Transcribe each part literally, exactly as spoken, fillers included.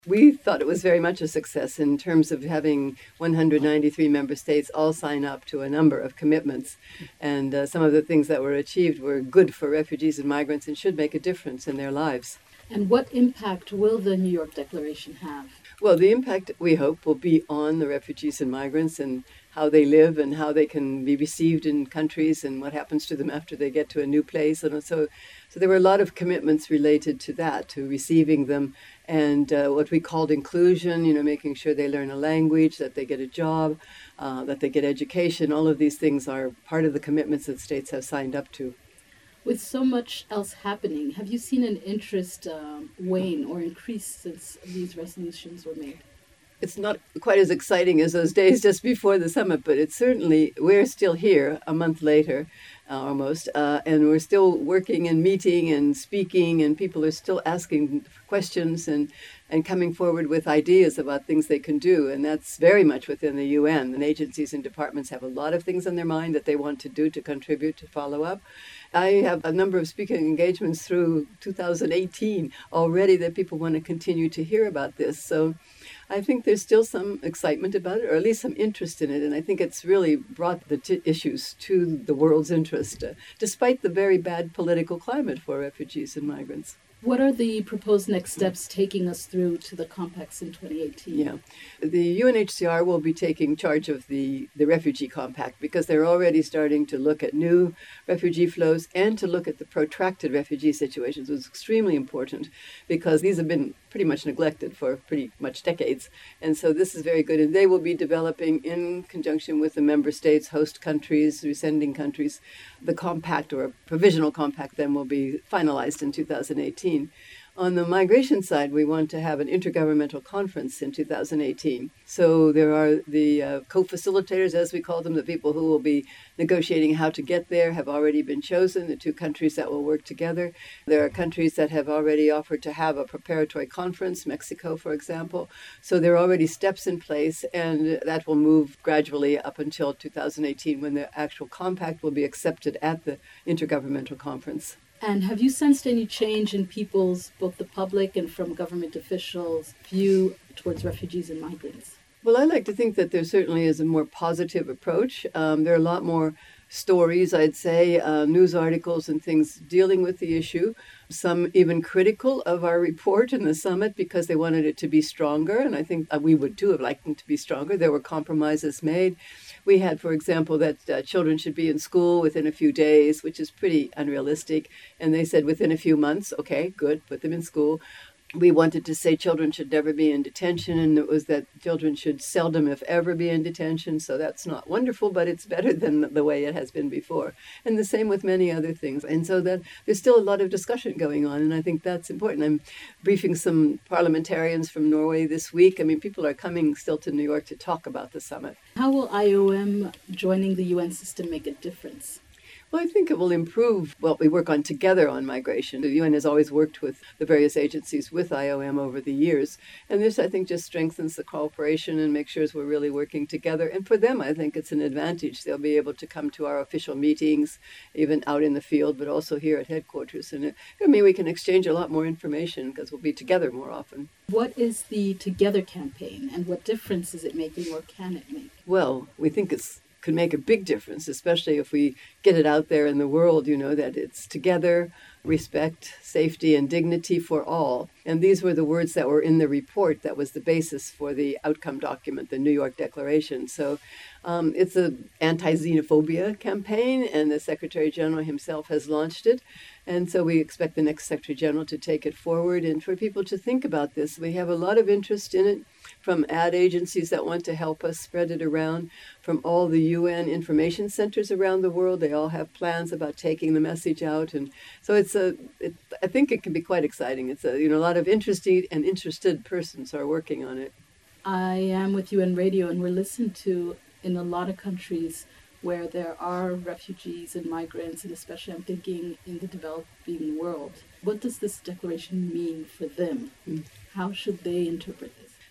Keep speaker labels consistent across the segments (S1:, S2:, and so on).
S1: We thought it was very much a success in terms of having one hundred ninety-three member states all sign up to a number of commitments. And uh, some of the things that were achieved were good for refugees and migrants and should make a difference in their lives.
S2: And what impact will the New York Declaration have?
S1: Well, the impact, we hope, will be on the refugees and migrants and how they live and how they can be received in countries and what happens to them after they get to a new place. And so, so there were a lot of commitments related to that, to receiving them and uh, what we called inclusion, you know, making sure they learn a language, that they get a job, uh, that they get education. All of these things are part of the commitments that states have signed up to.
S2: With so much else happening, have you seen an interest um, wane or increase since these resolutions were made?
S1: It's not quite as exciting as those days just before the summit, but it's certainly, we're still here a month later, uh, almost, uh, and we're still working and meeting and speaking, and people are still asking questions and, and coming forward with ideas about things they can do, and that's very much within the U N. And agencies and departments have a lot of things on their mind that they want to do to contribute, to follow up. I have a number of speaking engagements through two thousand eighteen already that people want to continue to hear about this. So I think there's still some excitement about it, or at least some interest in it. And I think it's really brought the t- issues to the world's interest, uh, despite the very bad political climate for refugees and migrants.
S2: What are the proposed next steps taking us through to the compacts in twenty eighteen?
S1: Yeah. The U N H C R will be taking charge of the, the refugee compact because they're already starting to look at new refugee flows and to look at the protracted refugee situations. It was extremely important because these have been pretty much neglected for pretty much decades. And so this is very good. And they will be developing in conjunction with the member states, host countries, resending countries, the compact or a provisional compact then will be finalized in two thousand eighteen. On the migration side, we want to have an intergovernmental conference in two thousand eighteen. So there are the uh, co-facilitators, as we call them, the people who will be negotiating how to get there have already been chosen, the two countries that will work together. There are countries that have already offered to have a preparatory conference, Mexico, for example. So there are already steps in place, and that will move gradually up until two thousand eighteen when the actual compact will be accepted at the intergovernmental conference.
S2: And have you sensed any change in people's, both the public and from government officials, view towards refugees and migrants?
S1: Well, I like to think that there certainly is a more positive approach. Um, there are a lot more stories, I'd say, uh, news articles and things dealing with the issue. Some even critical of our report in the summit because they wanted it to be stronger. And I think uh, we would too have liked them to be stronger. There were compromises made. We had, for example, that uh, children should be in school within a few days, which is pretty unrealistic. And they said within a few months, okay, good, put them in school. We wanted to say children should never be in detention, and it was that children should seldom, if ever, be in detention. So that's not wonderful, but it's better than the way it has been before. And the same with many other things. And so that there's still a lot of discussion going on, and I think that's important. I'm briefing some parliamentarians from Norway this week. I mean, people are coming still to New York to talk about the summit.
S2: How will I O M joining the U N system make a difference?
S1: Well, I think it will improve what we work on together on migration. The U N has always worked with the various agencies with I O M over the years. And this, I think, just strengthens the cooperation and makes sure we're really working together. And for them, I think it's an advantage. They'll be able to come to our official meetings, even out in the field, but also here at headquarters. And it, I mean, we can exchange a lot more information because we'll be together more often.
S2: What is the Together campaign, and what difference is it making, or can it make?
S1: Well, we think it's could make a big difference, especially if we get it out there in the world, you know, that it's together, respect, safety, and dignity for all. And these were the words that were in the report that was the basis for the outcome document, the New York Declaration. So um, it's an anti-xenophobia campaign, and the Secretary General himself has launched it. And so we expect the next Secretary General to take it forward and for people to think about this. We have a lot of interest in it from ad agencies that want to help us spread it around, from all the U N information centers around the world. They all have plans about taking the message out. And so it's a, it, I think it can be quite exciting. It's a, you know, a lot of interested and interested persons are working on it.
S2: I am with U N Radio, and we're listened to in a lot of countries where there are refugees and migrants, and especially I'm thinking in the developing world. What does this declaration mean for them? Mm. How should they interpret this?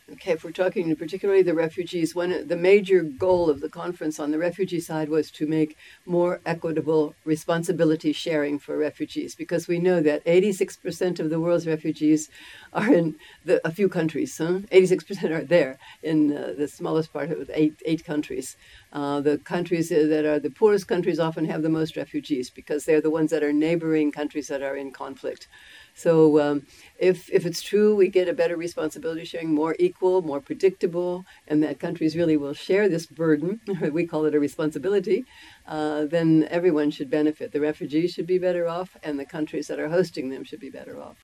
S1: Okay, if we're talking particularly the refugees, one the major goal of the conference on the refugee side was to make more equitable responsibility sharing for refugees, because we know that eighty-six percent of the world's refugees are in the, a few countries. Huh? eighty-six percent are there in uh, the smallest part of eight, eight countries. Uh, the countries that are the poorest countries often have the most refugees because they're the ones that are neighboring countries that are in conflict. So um, if if it's true, we get a better responsibility sharing, more equal, more predictable, and that countries really will share this burden, we call it a responsibility, uh, then everyone should benefit. The refugees should be better off, and the countries that are hosting them should be better off.